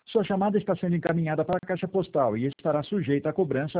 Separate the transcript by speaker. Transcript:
Speaker 1: Sua chamada está sendo encaminhada para a caixa postal e estará sujeita à cobrança